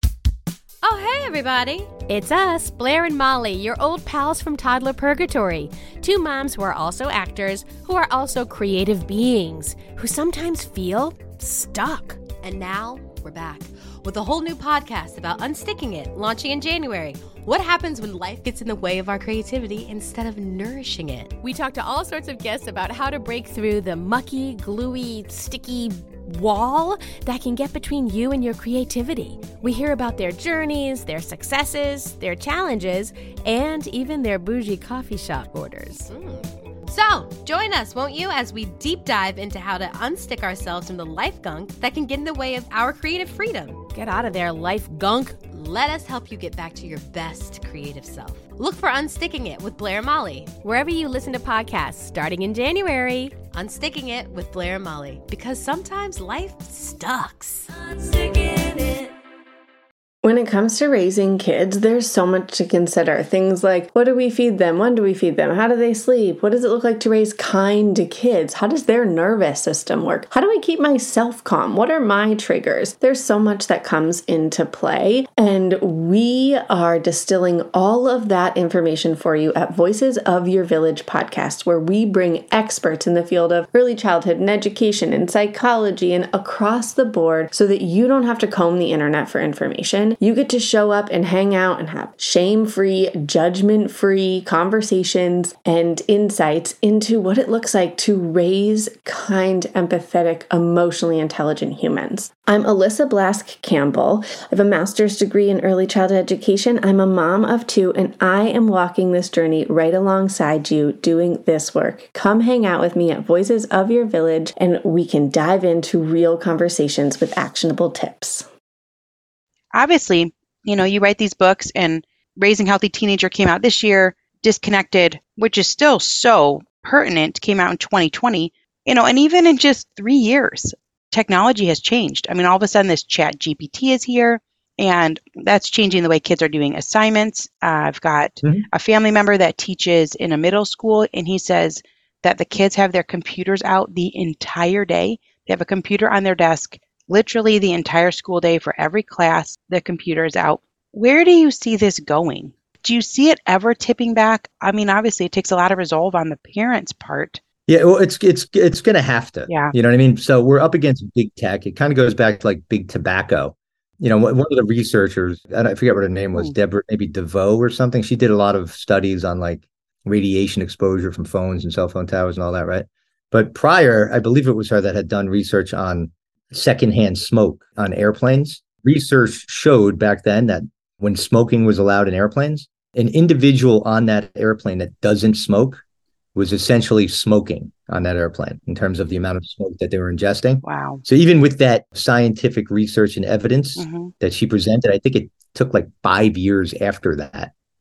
Oh, hey, everybody. It's us, Blair and Molly, your old pals from Toddler Purgatory. Two moms who are also actors, who are also creative beings, who sometimes feel stuck. And now we're back with a whole new podcast about unsticking it, launching in January. What happens when life gets in the way of our creativity instead of nourishing it? We talk to all sorts of guests about how to break through the mucky, gluey, sticky wall that can get between you and your creativity. We hear about their journeys, their successes, their challenges, and even their bougie coffee shop orders. So, join us, won't you, as we deep dive into how to unstick ourselves from the life gunk that can get in the way of our creative freedom. Get out of there, life gunk. Let us help you get back to your best creative self. Look for Unsticking It with Blair and Molly, wherever you listen to podcasts, starting in January. Unsticking It with Blair and Molly, because sometimes life sucks. Unsticking it. When it comes to raising kids, there's so much to consider. Things like, what do we feed them? When do we feed them? How do they sleep? What does it look like to raise kind kids? How does their nervous system work? How do I keep myself calm? What are my triggers? There's so much that comes into play, and we are distilling all of that information for you at Voices of Your Village podcast, where we bring experts in the field of early childhood and education and psychology and across the board so that you don't have to comb the internet for information. You get to show up and hang out and have shame-free, judgment-free conversations and insights into what it looks like to raise kind, empathetic, emotionally intelligent humans. I'm Alyssa Blask Campbell. I have a master's degree in early childhood education. I'm a mom of 2, and I am walking this journey right alongside you doing this work. Come hang out with me at Voices of Your Village, and we can dive into real conversations with actionable tips. Obviously, you write these books, and Raising Healthy Teenager came out this year. Disconnected, which is still so pertinent, came out in 2020, and even in just 3 years, technology has changed. I mean, all of a sudden this Chat GPT is here, and that's changing the way kids are doing assignments. I've got a family member that teaches in a middle school, and he says that the kids have their computers out the entire day. They have a computer on their desk literally the entire school day. For every class, the computer is out. Where do you see this going? Do you see it ever tipping back? I mean, obviously, it takes a lot of resolve on the parents' part. Yeah, well, it's going to have to. Yeah. You know what I mean? So we're up against big tech. It kind of goes back to like big tobacco. One of the researchers, I forget what her name was, Deborah, maybe DeVoe or something. She did a lot of studies on like radiation exposure from phones and cell phone towers and all that, right? But prior, I believe it was her that had done research on secondhand smoke on airplanes. Research showed back then that when smoking was allowed in airplanes, an individual on that airplane that doesn't smoke was essentially smoking on that airplane in terms of the amount of smoke that they were ingesting. Wow. So even with that scientific research and evidence that she presented, I think it took like 5 years after that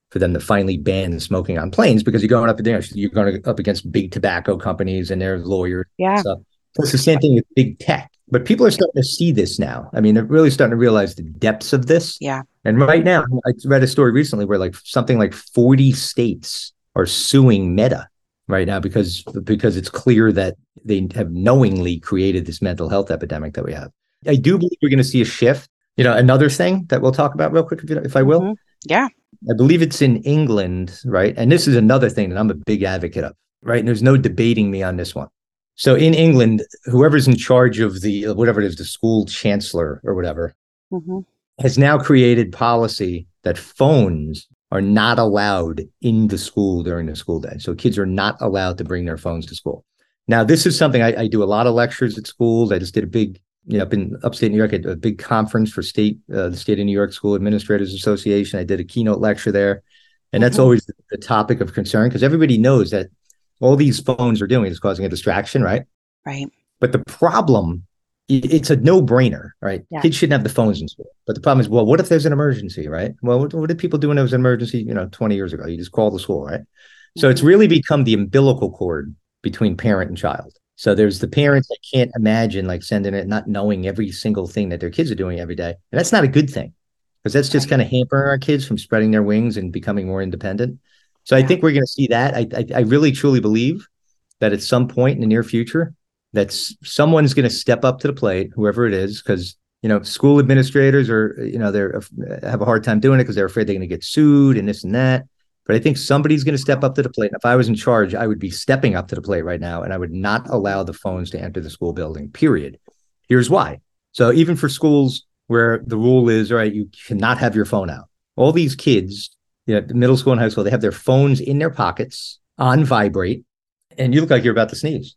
for them to finally ban smoking on planes, because you're going up against big tobacco companies and their lawyers. Yeah. And stuff. So it's the same thing with big tech. But people are starting to see this now. I mean, they're really starting to realize the depths of this. Yeah. And right now, I read a story recently where like something like 40 states are suing Meta right now because it's clear that they have knowingly created this mental health epidemic that we have. I do believe we're going to see a shift. Another thing that we'll talk about real quick, if I will. Mm-hmm. Yeah. I believe it's in England, right? And this is another thing that I'm a big advocate of, right? And there's no debating me on this one. So in England, whoever's in charge of whatever it is, the school chancellor or whatever, Mm-hmm. has now created policy that phones are not allowed in the school during the school day. So kids are not allowed to bring their phones to school. Now, this is something I do a lot of lectures at schools. I just did a big, up in upstate New York, a big conference for the State of New York School Administrators Association. I did a keynote lecture there. And that's always the topic of concern, because everybody knows that all these phones are doing is causing a distraction, right? Right. But the problem, it's a no-brainer, right? Yeah. Kids shouldn't have the phones in school. But the problem is, well, what if there's an emergency, right? Well, what did people do when there was an emergency, 20 years ago? You just call the school, right? So it's really become the umbilical cord between parent and child. So there's the parents that can't imagine like sending it, not knowing every single thing that their kids are doing every day. And that's not a good thing, because that's just kind of hampering our kids from spreading their wings and becoming more independent. So I think we're going to see that. I really, truly believe that at some point in the near future, that someone's going to step up to the plate, whoever it is, because, school administrators are, they have a hard time doing it because they're afraid they're going to get sued and this and that. But I think somebody's going to step up to the plate. And if I was in charge, I would be stepping up to the plate right now, and I would not allow the phones to enter the school building, period. Here's why. So even for schools where the rule is, all right, you cannot have your phone out. All these kids, middle school and high school, they have their phones in their pockets on vibrate, and you look like you're about to sneeze.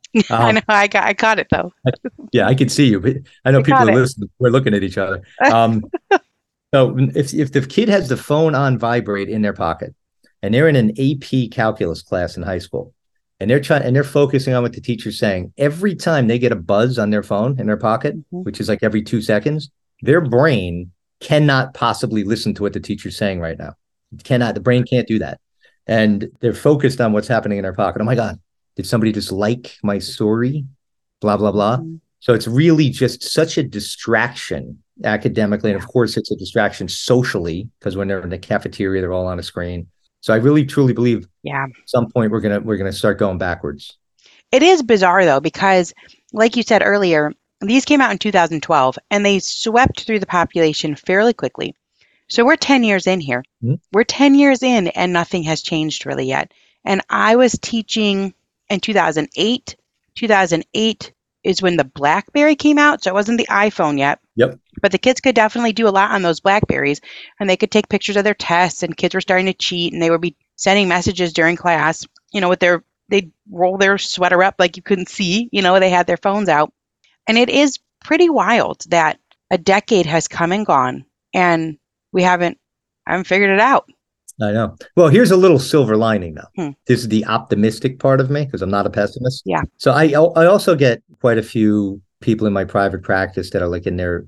I know. I caught it though. Yeah, I can see you, but I know people are listening. We're looking at each other. So if the kid has the phone on vibrate in their pocket, and they're in an AP calculus class in high school, and they're focusing on what the teacher's saying, every time they get a buzz on their phone in their pocket, which is like every 2 seconds, their brain cannot possibly listen to what the teacher's saying right now. The brain can't do that. And they're focused on what's happening in their pocket. Oh my God, did somebody just like my story? Blah, blah, blah. So it's really just such a distraction academically. And of course, it's a distraction socially, because when they're in the cafeteria, they're all on a screen. So I really, truly believe at some point we're gonna start going backwards. It is bizarre though, because like you said earlier, these came out in 2012 and they swept through the population fairly quickly. So we're 10 years in here. Mm-hmm. We're 10 years in and nothing has changed really yet. And I was teaching in 2008. 2008 is when the BlackBerry came out. So it wasn't the iPhone yet. Yep. But the kids could definitely do a lot on those BlackBerries, and they could take pictures of their tests, and kids were starting to cheat, and they would be sending messages during class, with they'd roll their sweater up like you couldn't see, they had their phones out. And it is pretty wild that a decade has come and gone and we haven't figured it out. I know. Well, here's a little silver lining though. This is the optimistic part of me, because I'm not a pessimist. Yeah. So I also get quite a few people in my private practice that are like in their,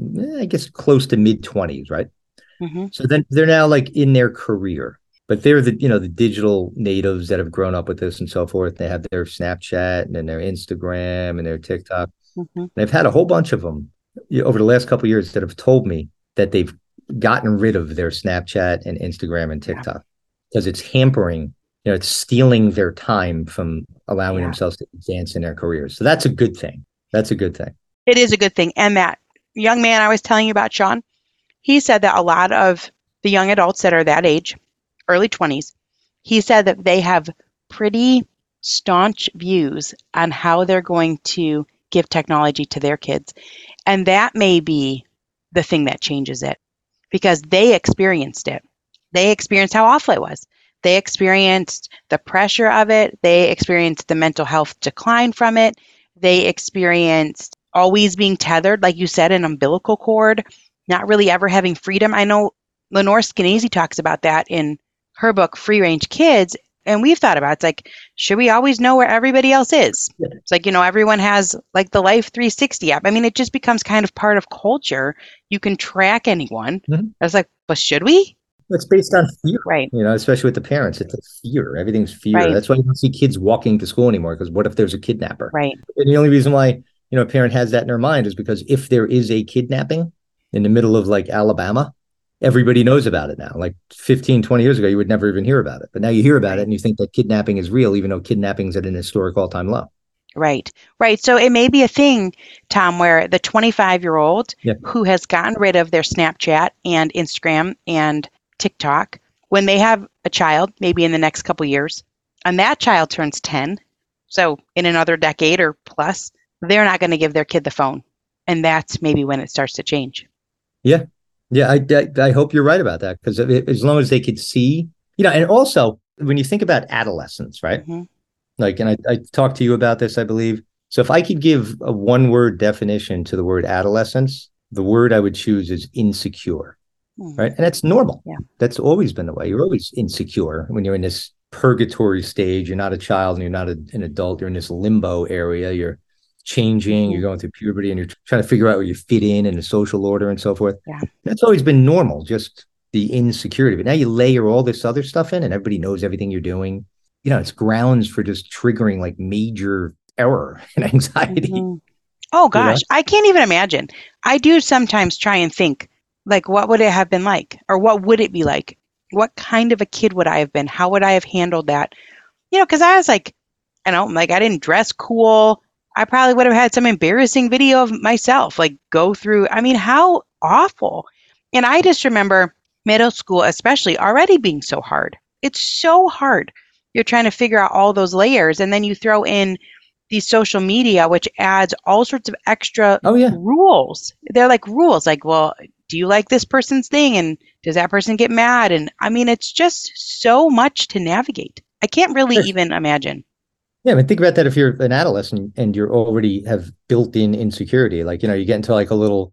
I guess, close to mid-20s, right? Mm-hmm. So then they're now like in their career, but they're the digital natives that have grown up with this and so forth. They have their Snapchat and their Instagram and their TikTok. Mm-hmm. And I've had a whole bunch of them over the last couple of years that have told me that they've gotten rid of their Snapchat and Instagram and TikTok because it's hampering, it's stealing their time from allowing themselves to advance in their careers. So that's a good thing. That's a good thing. It is a good thing. And that young man I was telling you about, Sean, he said that a lot of the young adults that are that age, early 20s, he said that they have pretty staunch views on how they're going to give technology to their kids. And that may be the thing that changes it, because they experienced it. They experienced how awful it was. They experienced the pressure of it. They experienced the mental health decline from it. They experienced always being tethered, like you said, an umbilical cord, not really ever having freedom. I know Lenore Skenazy talks about that in her book, Free Range Kids. And we've thought about it. It's like, should we always know where everybody else is? Yeah. It's like, everyone has like the Life 360 app. I mean, it just becomes kind of part of culture. You can track anyone. Mm-hmm. I was like, but should we? It's based on fear, Right. especially with the parents. It's a fear. Everything's fear. Right. That's why you don't see kids walking to school anymore, because what if there's a kidnapper? Right. And the only reason why, a parent has that in their mind is because if there is a kidnapping in the middle of like Alabama, everybody knows about it now. Like 15, 20 years ago, you would never even hear about it. But now you hear about it and you think that kidnapping is real, even though kidnapping's at an historic all-time low. Right. Right. So it may be a thing, Tom, where the 25-year-old who has gotten rid of their Snapchat and Instagram and TikTok, when they have a child, maybe in the next couple years, and that child turns 10, so in another decade or plus, they're not going to give their kid the phone. And that's maybe when it starts to change. Yeah. Yeah. I hope you're right about that, because as long as they could see, and also when you think about adolescence, right? Mm-hmm. Like, and I talked to you about this, I believe. So if I could give a one-word definition to the word adolescence, the word I would choose is insecure, right? And that's normal. Yeah. That's always been the way. You're always insecure when you're in this purgatory stage. You're not a child and you're not an adult. You're in this limbo area. You're changing. You're going through puberty and you're trying to figure out where you fit in the social order and so forth. Yeah. That's always been normal, just the insecurity. But now you layer all this other stuff in and everybody knows everything you're doing. It's grounds for just triggering like major error and anxiety. Mm-hmm. Oh gosh, I can't even imagine. I do sometimes try and think, like, what would it have been like? Or what would it be like? What kind of a kid would I have been? How would I have handled that? Because I was like, I didn't dress cool. I probably would have had some embarrassing video of myself, like go through. I mean, how awful. And I just remember middle school, especially, already being so hard. It's so hard. You're trying to figure out all those layers. And then you throw in these social media, which adds all sorts of extra rules. They're like rules, like, well, do you like this person's thing? And does that person get mad? And I mean, it's just so much to navigate. I can't really even imagine. Yeah, I mean, think about that if you're an adolescent and you're already have built-in insecurity. Like, you get into like a little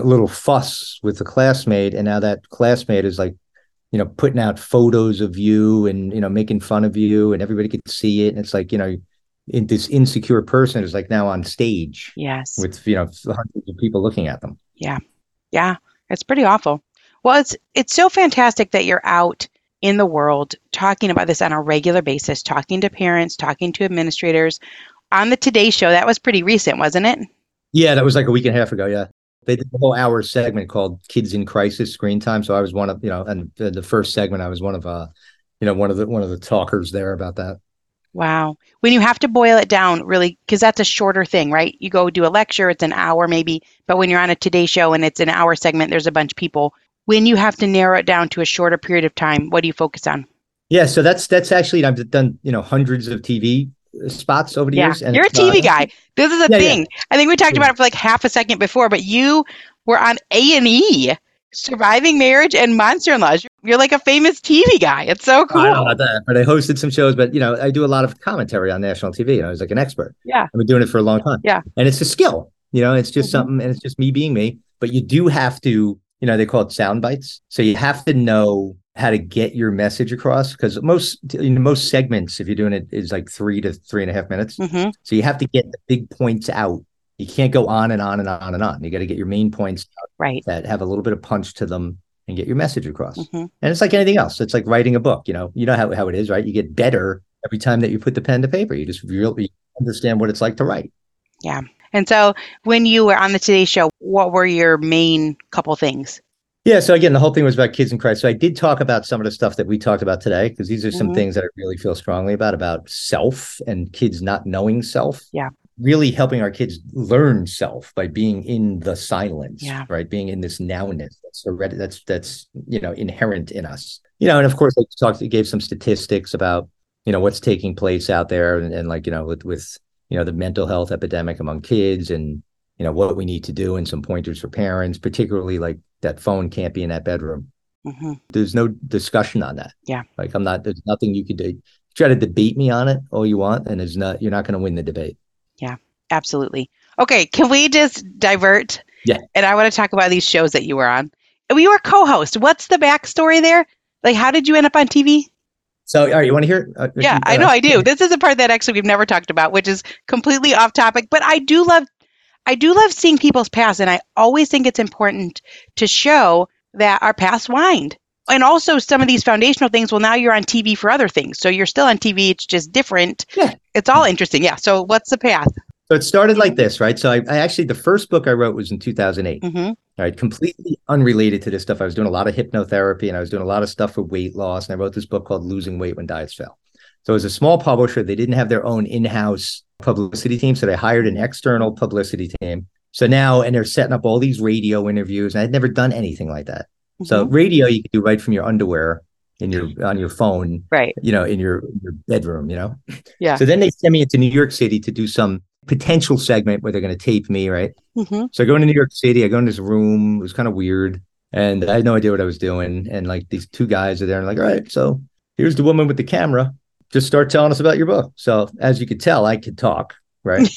fuss with a classmate. And now that classmate is like, putting out photos of you and, making fun of you and everybody could see it. And it's like, this insecure person is like now on stage. Yes. With, hundreds of people looking at them. Yeah. Yeah. It's pretty awful. Well, it's so fantastic that you're out in the world talking about this on a regular basis, talking to parents, talking to administrators on the Today Show. That was pretty recent, wasn't it? Yeah, that was like a week and a half ago. Yeah. They did a whole hour segment called Kids in Crisis Screen Time. So I was one of, and the first segment, I was one of the talkers there about that. Wow. When you have to boil it down, really, because that's a shorter thing, right? You go do a lecture, it's an hour maybe, but when you're on a Today Show and it's an hour segment, there's a bunch of people. When you have to narrow it down to a shorter period of time, what do you focus on? Yeah, so that's actually, I've done, hundreds of TV spots over the years. And you're a TV guy. This is a thing. Yeah. I think we talked about it for like half a second before, but you were on A&E, Surviving Marriage and Monster-in-Laws. You're like a famous TV guy. It's so cool. I don't know about that, but I hosted some shows, but I do a lot of commentary on national TV. I was like an expert. Yeah. I've been doing it for a long time. Yeah. And it's a skill, it's just something, and it's just me being me, but you do have to, they call it sound bites. So you have to know how to get your message across, because most segments, if you're doing it, is like 3 to 3.5 minutes. Mm-hmm. So you have to get the big points out. You can't go on and on and on and on. You got to get your main points out, right, that have a little bit of punch to them and get your message across. Mm-hmm. And it's like anything else. It's like writing a book. You know how it is, right? You get better every time that you put the pen to paper. You just really understand what it's like to write. Yeah. And so when you were on the Today Show, what were your main couple things? Yeah. So again, the whole thing was about kids in crisis. So I did talk about some of the stuff that we talked about today, because these are some things that I really feel strongly about self and kids not knowing self. Yeah. Really helping our kids learn self by being in the silence, yeah, right? Being in this nowness that's inherent in us. And of course, I gave some statistics about, what's taking place out there and with the mental health epidemic among kids and, what we need to do, and some pointers for parents, particularly like that phone can't be in that bedroom. Mm-hmm. There's no discussion on that. Yeah. There's nothing you can do. Try to debate me on it all you want, and you're not going to win the debate. Yeah, absolutely. Okay. Can we just divert? Yeah. And I want to talk about these shows that you were on. You were co-host. What's the backstory there? Like, how did you end up on TV? So, all right, you want to hear it? Yeah, I know I do. This is a part that actually we've never talked about, which is completely off topic, but I do love seeing people's past. And I always think it's important to show that our past wind. And also some of these foundational things, well, now you're on TV for other things. So you're still on TV. It's just different. Yeah. It's all interesting. Yeah. So what's the path? So it started like this, right? So I actually, the first book I wrote was in 2008, Mm-hmm. right? Completely unrelated to this stuff. I was doing a lot of hypnotherapy and I was doing a lot of stuff for weight loss. And I wrote this book called Losing Weight When Diets Fail. So it was a small publisher. They didn't have their own in-house publicity team. So they hired an external publicity team. So now, and they're setting up all these radio interviews. And I'd never done anything like that. Mm-hmm. So radio, you can do right from your underwear on your phone, right? You know, in your bedroom, you know? Yeah. So then they sent me into New York City to do some potential segment where they're going to tape me, right? Mm-hmm. So I go into New York City, I go in this room, it was kind of weird. And I had no idea what I was doing. And like these two guys are there and like, all right, so here's the woman with the camera. Just start telling us about your book. So as you could tell, I could talk, right?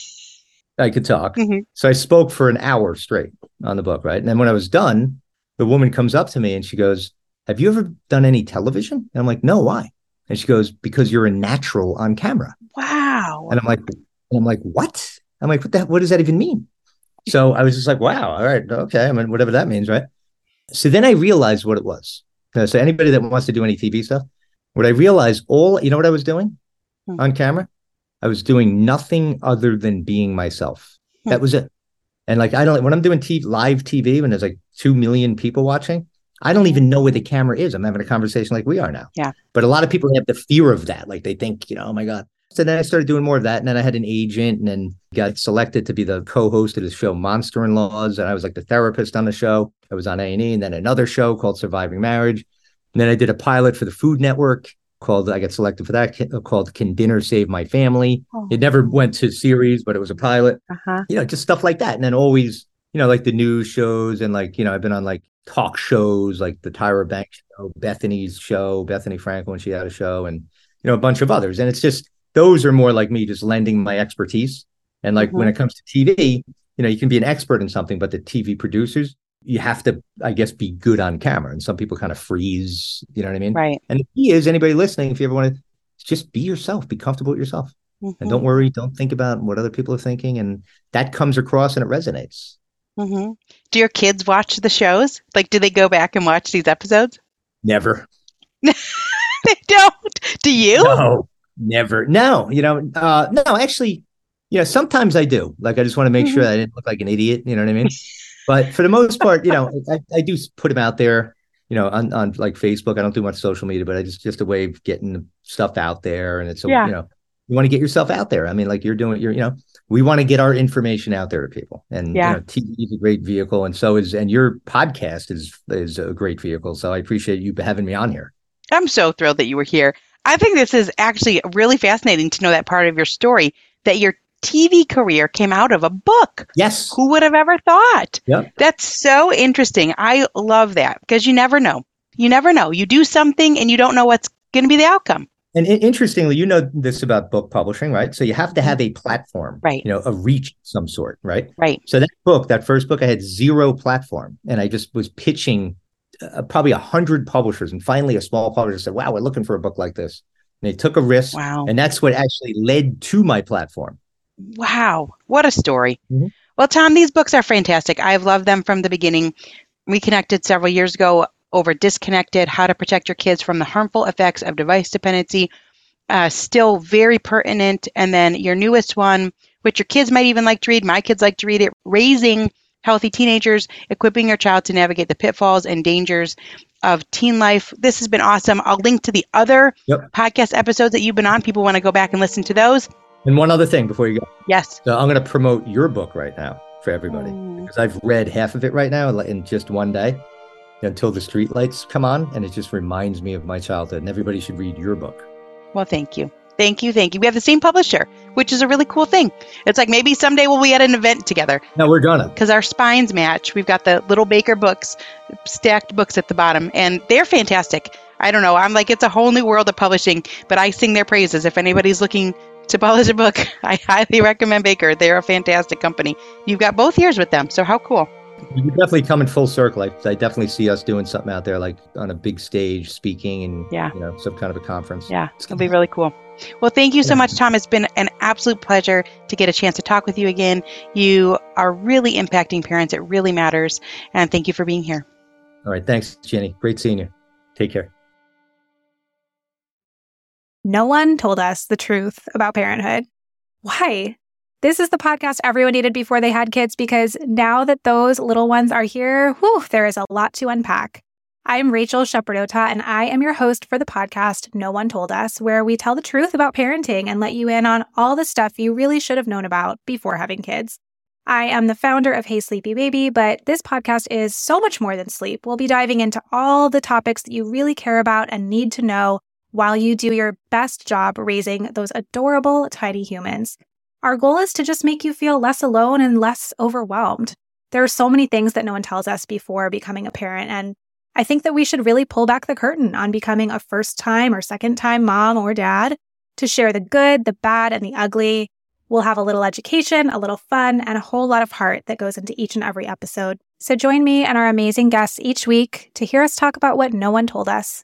I could talk. Mm-hmm. So I spoke for an hour straight on the book, right? And then when I was done, the woman comes up to me and she goes, have you ever done any television? And I'm like, no, why? And she goes, because you're a natural on camera. Wow. And I'm like, what? I'm like, what does that even mean? So I was just like, wow, all right, okay. I mean, whatever that means, right? So then I realized what it was. So anybody that wants to do any TV stuff, what I realized you know what I was doing on camera? I was doing nothing other than being myself. That was it. And like, when I'm doing live TV, when there's like 2 million people watching, I don't even know where the camera is. I'm having a conversation like we are now. Yeah. But a lot of people have the fear of that. Like they think, you know, oh my God. So then I started doing more of that. And then I had an agent and then got selected to be the co-host of the show Monster-in-Laws. And I was like the therapist on the show. I was on A&E, and then another show called Surviving Marriage. And then I did a pilot for the Food Network I got selected for that, called Can Dinner Save My Family? Oh. It never went to series, but it was a pilot. You know, just stuff like that. And then always, you know, like the news shows and like, you know, I've been on like talk shows, like the Tyra Banks show, Bethany's show, Bethany Frankel when she had a show, and, you know, a bunch of others. And it's just, those are more like me just lending my expertise. And like when it comes to TV, you know, you can be an expert in something, but the TV producers, you have to, I guess, be good on camera. And some people kind of freeze, you know what I mean? Right. And the key is, anybody listening, if you ever want to, just be yourself, be comfortable with yourself. And don't worry, don't think about what other people are thinking. And that comes across and it resonates. Do your kids watch the shows? Like, do they go back and watch these episodes? Never. They don't. Do you? No, never. No, you know, no, actually, you know, sometimes I do. Like, I just want to make sure I didn't look like an idiot. You know what I mean? But for the most part, you know, I do put them out there, you know, on like Facebook. I don't do much social media, but I just a way of getting the stuff out there. And it's, you know, you want to get yourself out there. I mean, like you know, we want to get our information out there to people. And you know, TV is a great vehicle. And and your podcast is a great vehicle. So I appreciate you having me on here. I'm so thrilled that you were here. I think this is actually really fascinating to know that part of your story, that your TV career came out of a book. Yes. Who would have ever thought? Yep. That's so interesting. I love that, because you never know. You never know. You do something and you don't know what's going to be the outcome. And interestingly, you know this about book publishing, right? So you have to have a platform, right? You know, a reach of some sort, right? Right. So that first book, I had zero platform, and I just was pitching probably 100 publishers, and finally a small publisher said, "Wow, we're looking for a book like this." And they took a risk, and that's what actually led to my platform. Wow, what a story! Well, Tom, these books are fantastic. I've loved them from the beginning. We connected several years ago over Disconnected, How to Protect Your Kids from the Harmful Effects of Device Dependency. Still very pertinent. And then your newest one, which your kids might even like to read, my kids like to read it, Raising Healthy Teenagers, Equipping Your Child to Navigate the Pitfalls and Dangers of Teen Life. This has been awesome. I'll link to the other podcast episodes that you've been on. People want to go back and listen to those. And one other thing before you go. Yes. So I'm going to promote your book right now for everybody, because I've read half of it right now in just one day until the streetlights come on. And it just reminds me of my childhood, and everybody should read your book. Well, thank you. Thank you. Thank you. We have the same publisher, which is a really cool thing. It's like maybe someday we'll be at an event together. No, we're gonna. Because our spines match. We've got the Little Baker books, stacked books at the bottom, and they're fantastic. I don't know. I'm like, it's a whole new world of publishing, but I sing their praises. If anybody's looking to publish a book, I highly recommend Baker. They're a fantastic company. You've got both years with them, so how cool. You definitely come in full circle. I definitely see us doing something out there, like on a big stage, speaking, and you know, some kind of a conference. Yeah, it'll be really cool. Well, thank you so much, Tom. It's been an absolute pleasure to get a chance to talk with you again. You are really impacting parents. It really matters. And thank you for being here. All right. Thanks, Jenny. Great seeing you. Take care. No one told us the truth about parenthood. Why? This is the podcast everyone needed before they had kids, because now that those little ones are here, there is a lot to unpack. I'm Rachel Shepardota, and I am your host for the podcast No One Told Us, where we tell the truth about parenting and let you in on all the stuff you really should have known about before having kids. I am the founder of Hey Sleepy Baby, but this podcast is so much more than sleep. We'll be diving into all the topics that you really care about and need to know while you do your best job raising those adorable tiny humans. Our goal is to just make you feel less alone and less overwhelmed. There are so many things that no one tells us before becoming a parent, and I think that we should really pull back the curtain on becoming a first-time or second-time mom or dad to share the good, the bad, and the ugly. We'll have a little education, a little fun, and a whole lot of heart that goes into each and every episode. So join me and our amazing guests each week to hear us talk about what no one told us.